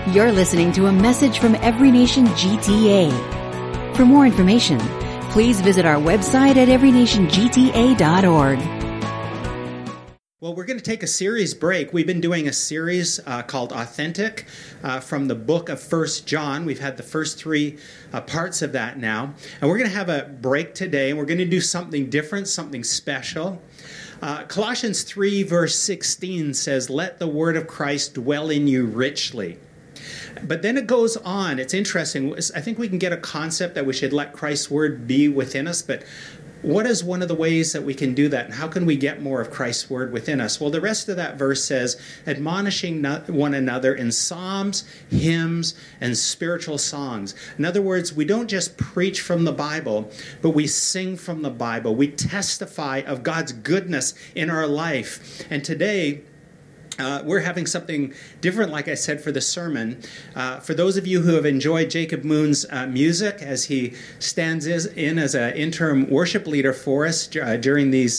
You're listening to a message from Every Nation GTA. For more information, please visit our website at everynationgta.org. Well, we're going to take a series break. We've been doing a series called Authentic from the book of 1 John. We've had the first three parts of that now. And we're going to have a break today, and we're going to do something different, something special. Colossians 3, verse 16 says, "Let the word of Christ dwell in you richly." But then it goes on. It's interesting. I think we can get a concept that we should let Christ's word be within us, but what is one of the ways that we can do that? And how can we get more of Christ's word within us? Well, the rest of that verse says, admonishing one another in psalms, hymns, and spiritual songs. In other words, we don't just preach from the Bible, but we sing from the Bible. We testify of God's goodness in our life. And today, we're having something different, like I said, for the sermon. For those of you who have enjoyed Jacob Moon's music as he stands in as an interim worship leader for us during these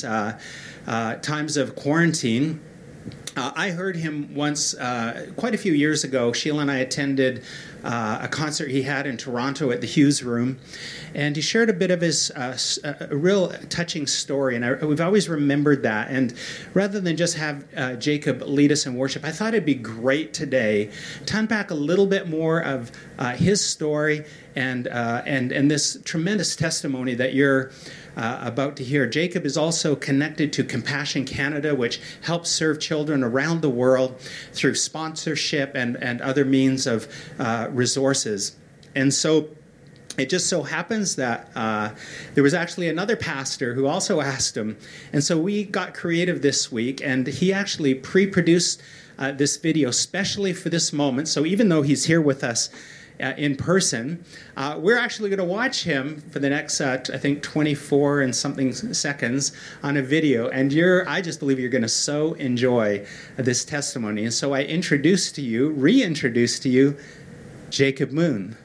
times of quarantine, I heard him once, quite a few years ago. Sheila and I attended a concert he had in Toronto at the Hughes Room, and he shared a bit of his a real touching story, and we've always remembered that. And rather than just have Jacob lead us in worship, I thought it'd be great today to unpack a little bit more of his story and this tremendous testimony that you're about to hear. Jacob is also connected to Compassion Canada, which helps serve children around the world through sponsorship and other means of resources. And so it just so happens that there was actually another pastor who also asked him. And so we got creative this week, and he actually pre-produced this video specially for this moment. So even though he's here with us in person, we're actually going to watch him for the next, I think, 24 and something seconds on a video. And I just believe you're going to so enjoy this testimony. And so I reintroduce to you, Jacob Moon.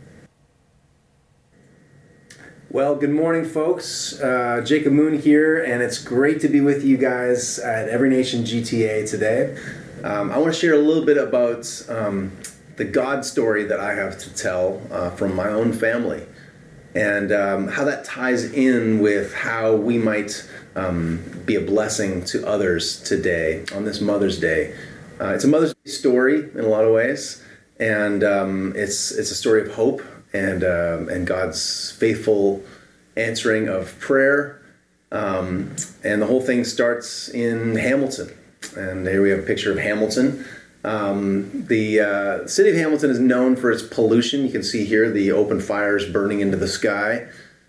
Well, good morning, folks. Jacob Moon here, and it's great to be with you guys at Every Nation GTA today. I want to share a little bit about the God story that I have to tell from my own family, and how that ties in with how we might be a blessing to others today on this Mother's Day. It's a Mother's Day story in a lot of ways, and it's a story of hope and God's faithful answering of prayer, and the whole thing starts in Hamilton. And here we have a picture of Hamilton. The city of Hamilton is known for its pollution. You can see here the open fires burning into the sky.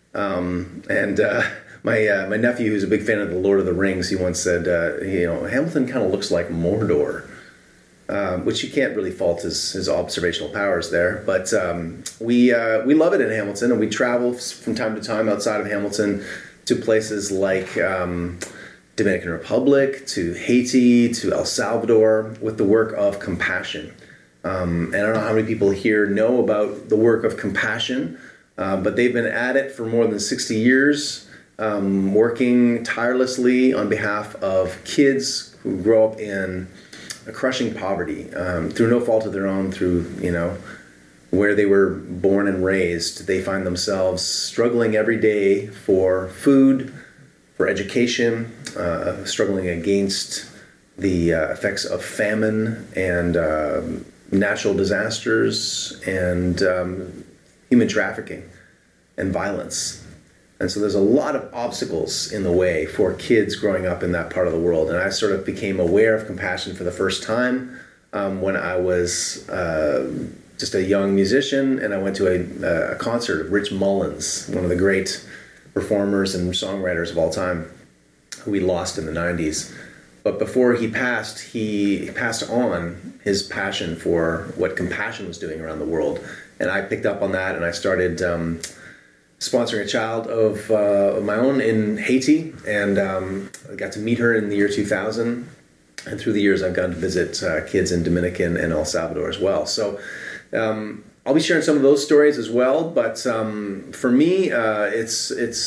My nephew, who's a big fan of the Lord of the Rings, he once said, Hamilton kind of looks like Mordor, which you can't really fault his observational powers there. But we love it in Hamilton, and we travel from time to time outside of Hamilton to places like Dominican Republic, to Haiti, to El Salvador, with the work of Compassion. And I don't know how many people here know about the work of Compassion, but they've been at it for more than 60 years, working tirelessly on behalf of kids who grow up in a crushing poverty, through no fault of their own, through, where they were born and raised. They find themselves struggling every day for food, for education, struggling against the effects of famine and natural disasters and human trafficking and violence. And so there's a lot of obstacles in the way for kids growing up in that part of the world. And I sort of became aware of Compassion for the first time when I was just a young musician, and I went to a concert of Rich Mullins, one of the great performers and songwriters of all time, who we lost in the 90s. But before he passed on his passion for what Compassion was doing around the world. And I picked up on that, and I started sponsoring a child of my own in Haiti, and I got to meet her in the year 2000. And through the years, I've gotten to visit kids in Dominican and El Salvador as well. So I'll be sharing some of those stories as well. But for me, it's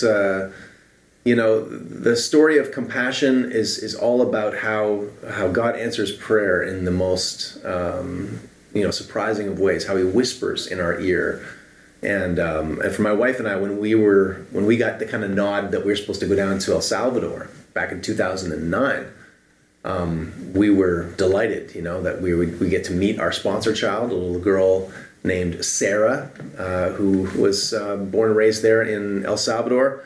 the story of Compassion is all about how God answers prayer in the most surprising of ways, how he whispers in our ear. And for my wife and I, when we got the kind of nod that we were supposed to go down to El Salvador back in 2009, we were delighted, that we get to meet our sponsor child, a little girl named Sarah, who was born and raised there in El Salvador.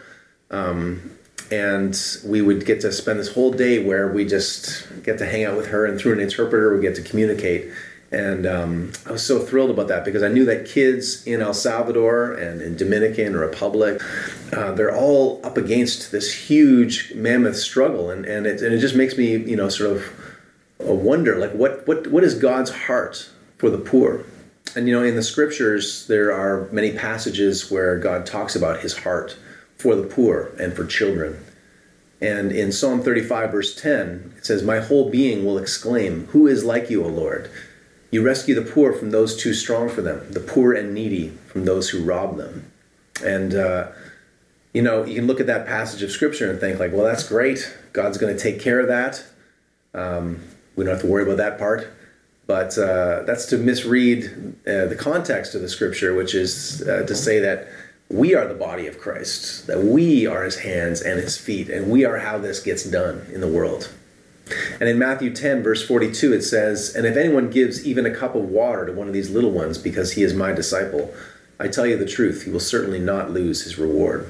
And we would get to spend this whole day where we just get to hang out with her, and through an interpreter we get to communicate. And I was so thrilled about that, because I knew that kids in El Salvador and in Dominican Republic, they're all up against this huge mammoth struggle, and it just makes me sort of wonder, like, what is God's heart for the poor? And in the scriptures there are many passages where God talks about his heart for the poor and for children. And in Psalm 35 verse 10 it says, "My whole being will exclaim, who is like you, O Lord? You rescue the poor from those too strong for them, the poor and needy from those who rob them." And, you can look at that passage of Scripture and think, like, well, that's great. God's going to take care of that. We don't have to worry about that part. But that's to misread the context of the Scripture, which is to say that we are the body of Christ, that we are his hands and his feet, and we are how this gets done in the world. And in Matthew 10, verse 42, it says, "And if anyone gives even a cup of water to one of these little ones because he is my disciple, I tell you the truth, he will certainly not lose his reward."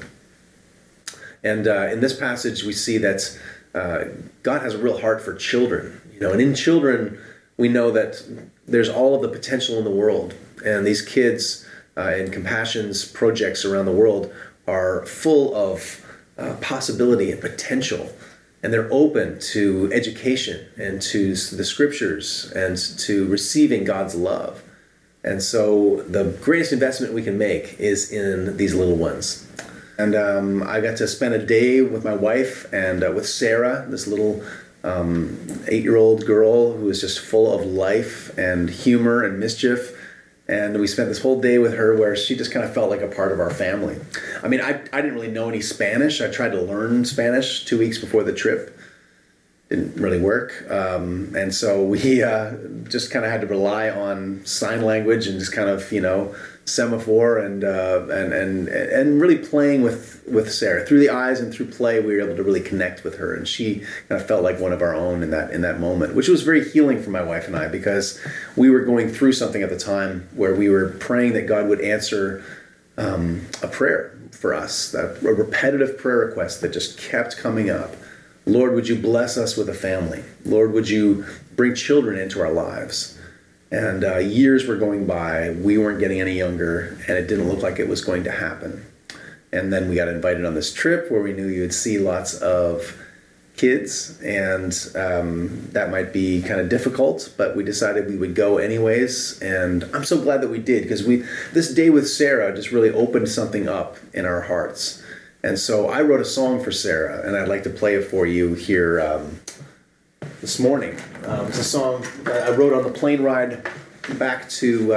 And in this passage, we see that God has a real heart for children. And in children, we know that there's all of the potential in the world. And these kids in Compassion's projects around the world are full of possibility and potential. And they're open to education and to the scriptures and to receiving God's love. And so the greatest investment we can make is in these little ones. And I got to spend a day with my wife and with Sarah, this little 8-year-old girl who is just full of life and humor and mischief. And we spent this whole day with her where she just kind of felt like a part of our family. I mean, I didn't really know any Spanish. I tried to learn Spanish 2 weeks before the trip. Didn't really work. And so we just kind of had to rely on sign language and just kind of, semaphore and really playing with Sarah. Through the eyes and through play, we were able to really connect with her. And she kind of felt like one of our own in that moment, which was very healing for my wife and I, because we were going through something at the time where we were praying that God would answer a prayer for us, a repetitive prayer request that just kept coming up. Lord, would you bless us with a family? Lord, would you bring children into our lives? And years were going by. We weren't getting any younger, and it didn't look like it was going to happen. And then we got invited on this trip where we knew you would see lots of kids, and that might be kind of difficult, but we decided we would go anyways. And I'm so glad that we did, because this day with Sarah just really opened something up in our hearts. And so I wrote a song for Sarah, and I'd like to play it for you here this morning. It's a song that I wrote on the plane ride back to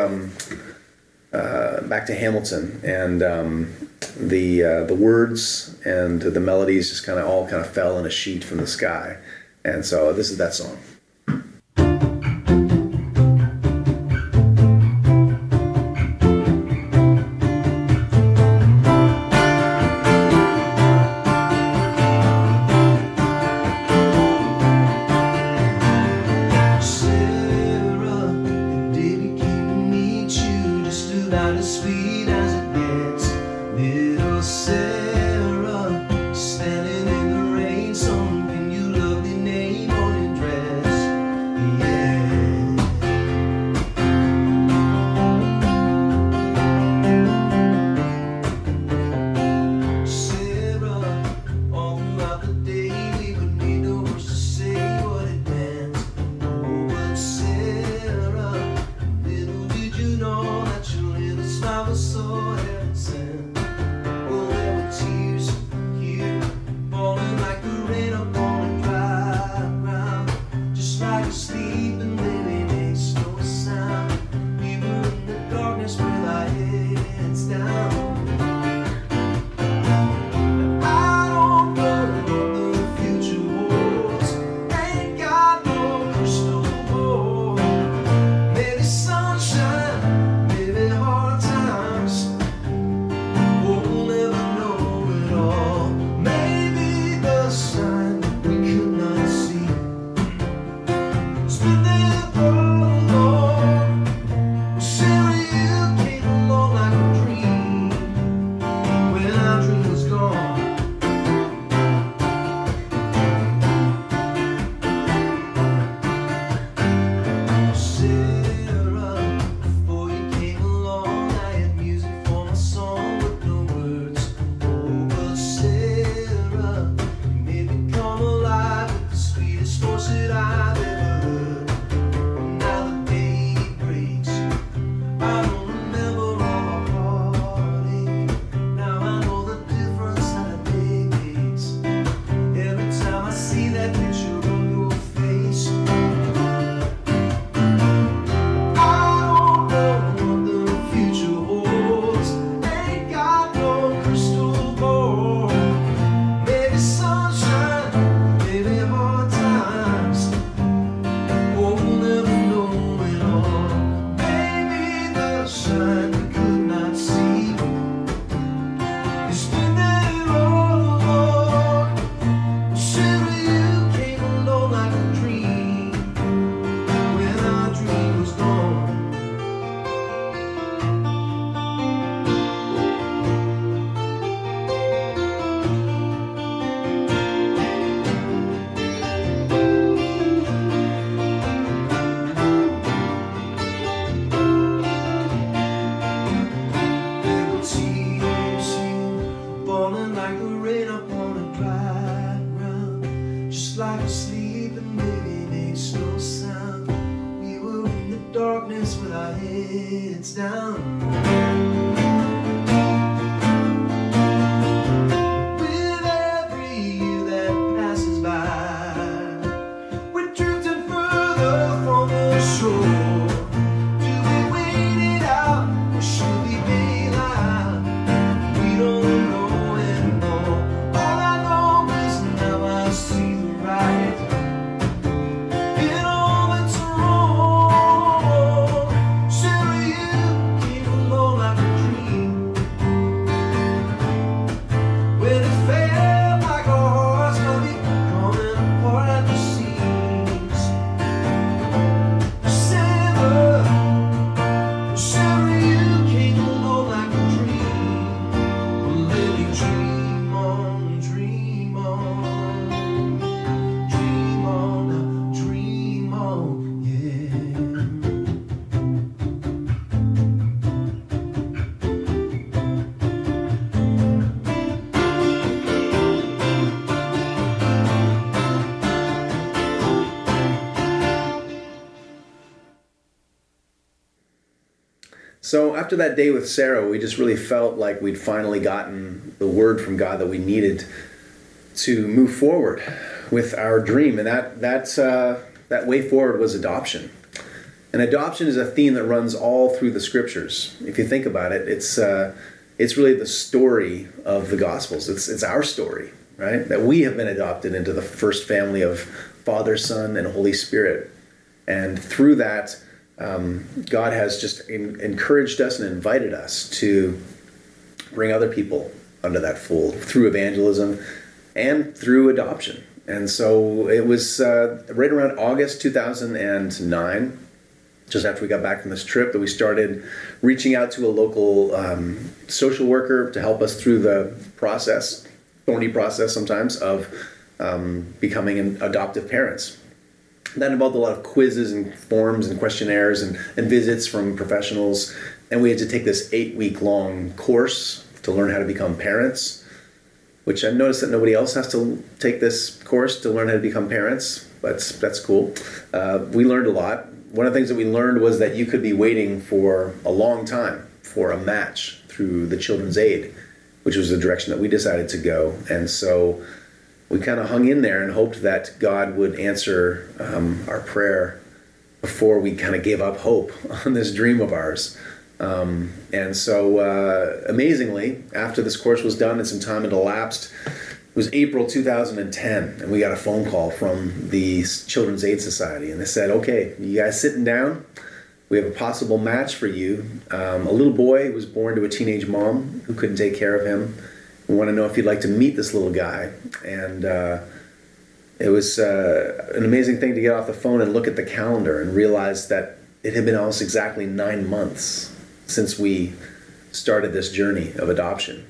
Hamilton, and the words and the melodies just all fell in a sheet from the sky. And so this is that song. I was our heads down. With every year that passes by, we're drifting further from the shore. Do we wait it out, or should we bail out? We don't know anymore. All I know is now I see the right in all that's wrong. Sarah, you came along like a dream. When it felt like our hearts might be coming apart at the seams. Sarah, you came along like a dream. Well, let me dream on, dream on. Dream on, dream on, yeah. So after that day with Sarah, we just really felt like we'd finally gotten the word from God that we needed to move forward with our dream, and that way forward was adoption. And adoption is a theme that runs all through the scriptures. If you think about it, it's really the story of the Gospels. It's our story, right? That we have been adopted into the first family of Father, Son, and Holy Spirit, and through that, God has just encouraged us and invited us to bring other people under that fold through evangelism and through adoption. And so it was right around August 2009, just after we got back from this trip, that we started reaching out to a local social worker to help us through the process, thorny process sometimes, of becoming adoptive parents. That involved a lot of quizzes and forms and questionnaires and visits from professionals. And we had to take this 8-week-long course to learn how to become parents, which I've noticed that nobody else has to take this course to learn how to become parents, but that's cool. We learned a lot. One of the things that we learned was that you could be waiting for a long time for a match through the Children's Aid, which was the direction that we decided to go. And so we kind of hung in there and hoped that God would answer our prayer before we kind of gave up hope on this dream of ours. And so amazingly, after this course was done and some time had elapsed, it was April 2010, and we got a phone call from the Children's Aid Society, and they said, okay, you guys sitting down? We have a possible match for you. A little boy was born to a teenage mom who couldn't take care of him. We want to know if you'd like to meet this little guy. And it was an amazing thing to get off the phone and look at the calendar and realize that it had been almost exactly 9 months since we started this journey of adoption.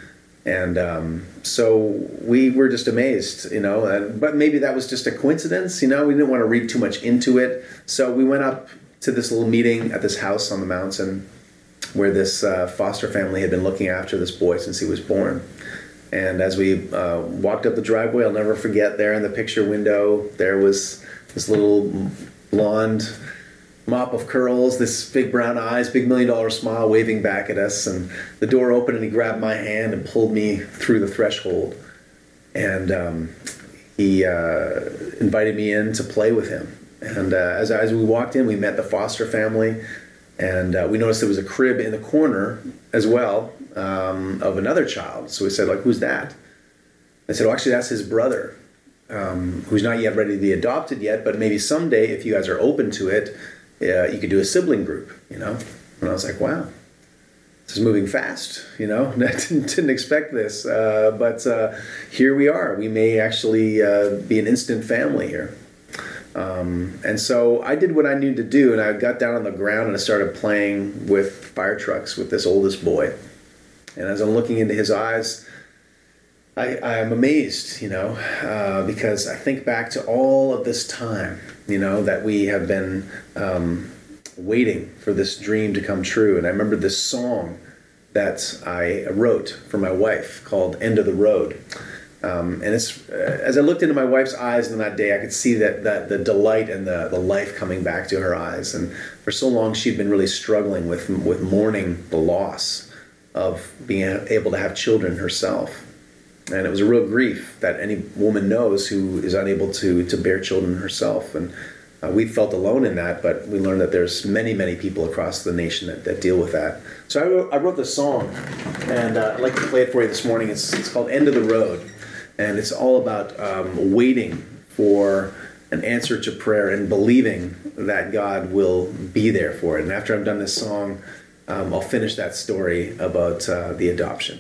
And so we were just amazed, but maybe that was just a coincidence, we didn't want to read too much into it. So we went up to this little meeting at this house on the mountain where this foster family had been looking after this boy since he was born. And as we walked up the driveway, I'll never forget, there in the picture window, there was this little blonde mop of curls, this big brown eyes, big $1 million smile waving back at us. And the door opened and he grabbed my hand and pulled me through the threshold. And he invited me in to play with him. And as we walked in, we met the foster family. And we noticed there was a crib in the corner as well of another child. So we said, who's that? I said, actually, that's his brother, who's not yet ready to be adopted yet, but maybe someday, if you guys are open to it, you could do a sibling group, And I was like, wow, this is moving fast, I didn't expect this. But here we are. We may actually be an instant family here. And so I did what I needed to do, and I got down on the ground and I started playing with fire trucks with this oldest boy. And as I'm looking into his eyes, I am amazed, because I think back to all of this time, that we have been waiting for this dream to come true. And I remember this song that I wrote for my wife called End of the Road. And it's as I looked into my wife's eyes on that day, I could see that the delight and the life coming back to her eyes. And for so long, she'd been really struggling with mourning the loss of being able to have children herself. And it was a real grief that any woman knows who is unable to bear children herself. And we felt alone in that, but we learned that there's many, many people across the nation that deal with that. So I wrote this song, and I'd like to play it for you this morning. It's called End of the Road, and it's all about waiting for an answer to prayer and believing that God will be there for it. And after I've done this song, I'll finish that story about the adoption.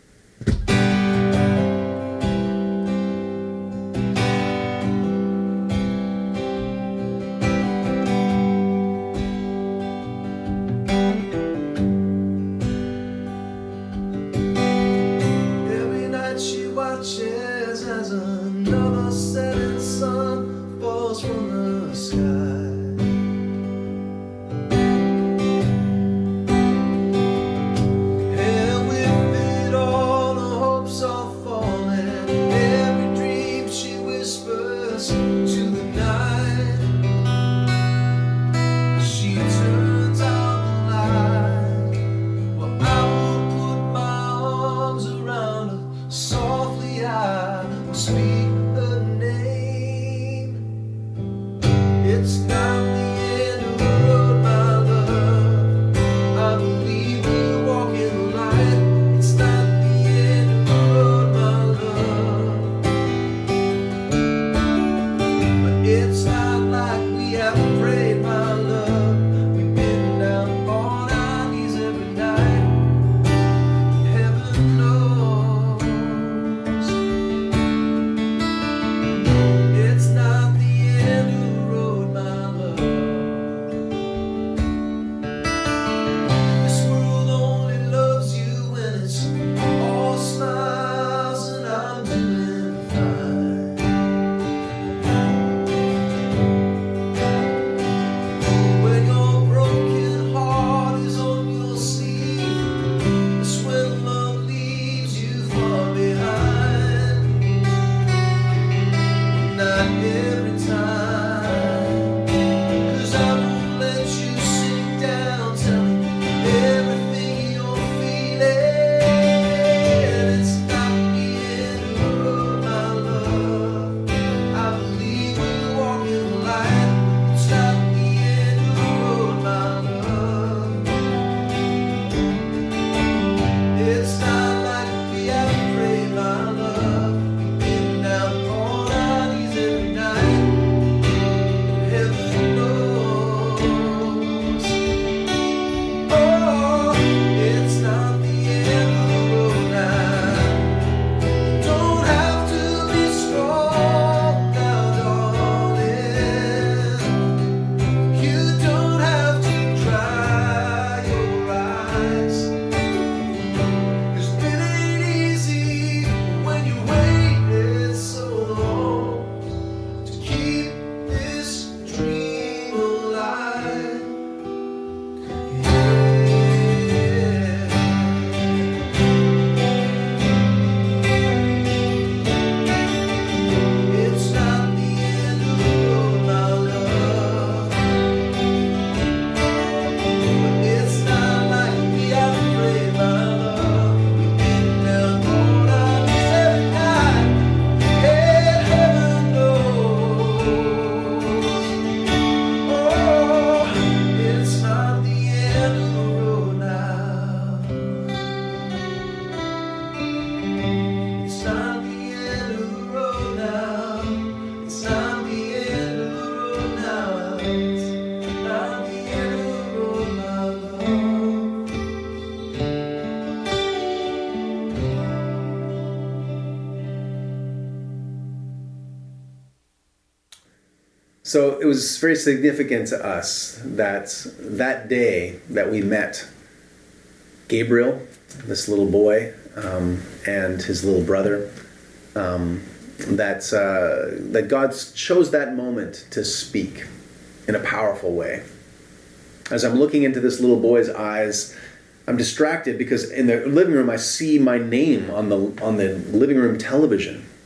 So it was very significant to us that day that we met Gabriel, this little boy, and his little brother, that God chose that moment to speak in a powerful way. As I'm looking into this little boy's eyes, I'm distracted because in the living room I see my name on the living room television.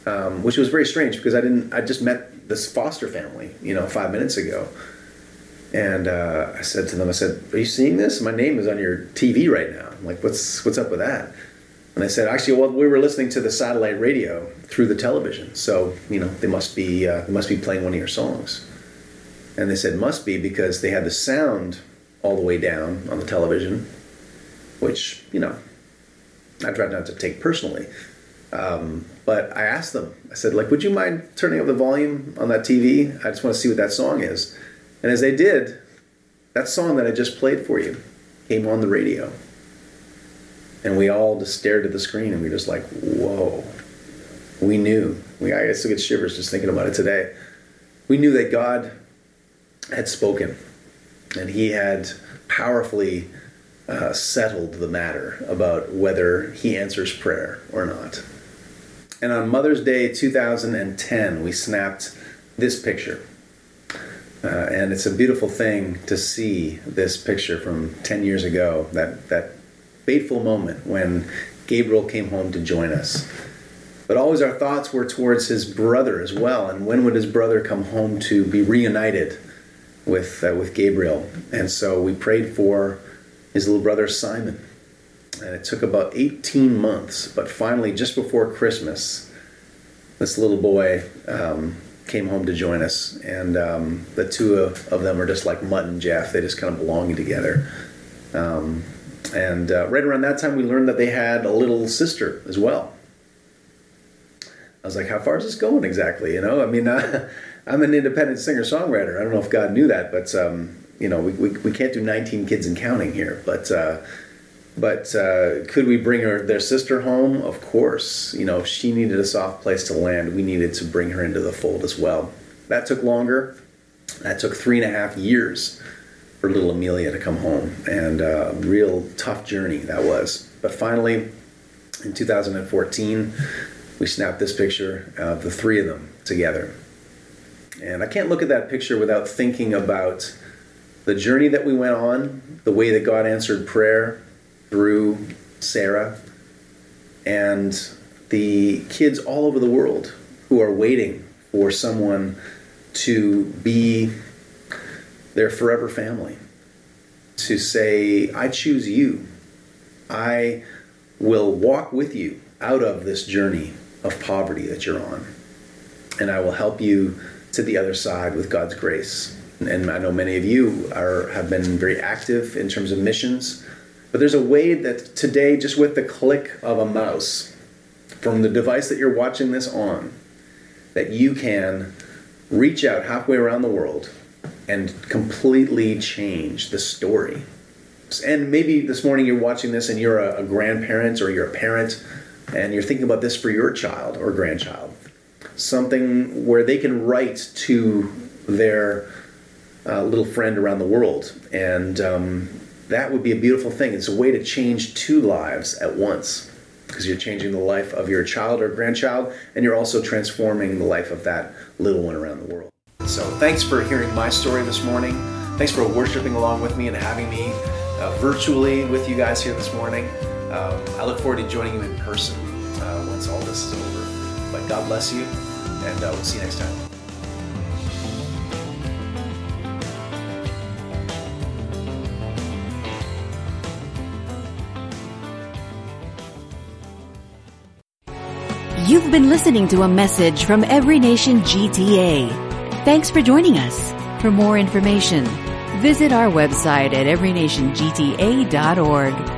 which was very strange because I just met this foster family, 5 minutes ago. And I said to them, are you seeing this? My name is on your TV right now. I'm like, what's up with that? And they said, actually, well, we were listening to the satellite radio through the television. So, they must be playing one of your songs. And they said, must be, because they had the sound all the way down on the television, which, I tried not to take personally. But I asked them, I said, would you mind turning up the volume on that TV? I just want to see what that song is. And as they did, that song that I just played for you came on the radio. And we all just stared at the screen and we were just like, whoa. We knew. I still get shivers just thinking about it today. We knew that God had spoken. And he had powerfully settled the matter about whether he answers prayer or not. And on Mother's Day 2010, we snapped this picture. And it's a beautiful thing to see this picture from 10 years ago, that fateful moment when Gabriel came home to join us. But always our thoughts were towards his brother as well. And when would his brother come home to be reunited with Gabriel? And so we prayed for his little brother Simon. And it took about 18 months. But finally, just before Christmas, this little boy came home to join us. And the two of them are just like Mutt and Jeff. They just kind of belong together. And right around that time, we learned that they had a little sister as well. I was like, how far is this going exactly? I'm an independent singer-songwriter. I don't know if God knew that, but, we can't do 19 kids and counting here. But could we bring their sister home? Of course. If she needed a soft place to land, we needed to bring her into the fold as well. That took longer. That took 3.5 years for little Amelia to come home. And a real tough journey that was. But finally, in 2014, we snapped this picture of the three of them together. And I can't look at that picture without thinking about the journey that we went on, the way that God answered prayer through Sarah, and the kids all over the world who are waiting for someone to be their forever family, to say, I choose you. I will walk with you out of this journey of poverty that you're on, and I will help you to the other side with God's grace. And I know many of you have been very active in terms of missions, but there's a way that today, just with the click of a mouse from the device that you're watching this on, that you can reach out halfway around the world and completely change the story. And maybe this morning you're watching this and you're a grandparent or you're a parent and you're thinking about this for your child or grandchild. Something where they can write to their little friend around the world. And that would be a beautiful thing. It's a way to change two lives at once, because you're changing the life of your child or grandchild, and you're also transforming the life of that little one around the world. So thanks for hearing my story this morning. Thanks for worshiping along with me and having me virtually with you guys here this morning. I look forward to joining you in person once all this is over. But God bless you, and we'll see you next time. You've been listening to a message from Every Nation GTA. Thanks for joining us. For more information, visit our website at everynationgta.org.